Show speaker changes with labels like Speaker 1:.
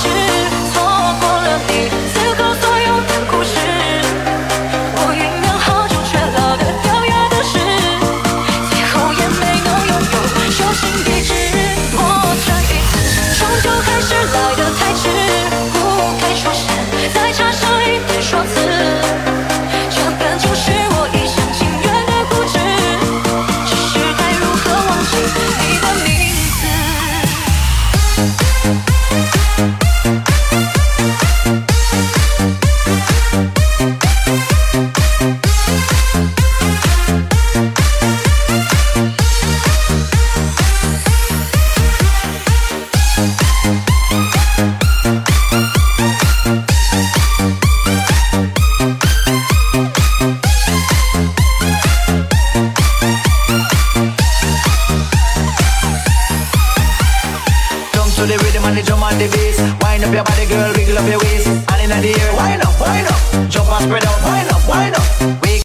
Speaker 1: 迟，错过了你此后所有的故事。我酝酿好久却老得掉牙的事，最后也没能拥有手心地址。我这一次终究还是来得太迟，不该出现，再插上一堆说辞。这本就是我一厢情愿的固执，只是该如何忘记你的名字。
Speaker 2: To the rhythm and the drum and the bass. Wind up your body, girl, wiggle up your waist. And in the air, wind up, jump and spread out, wind up, wind up.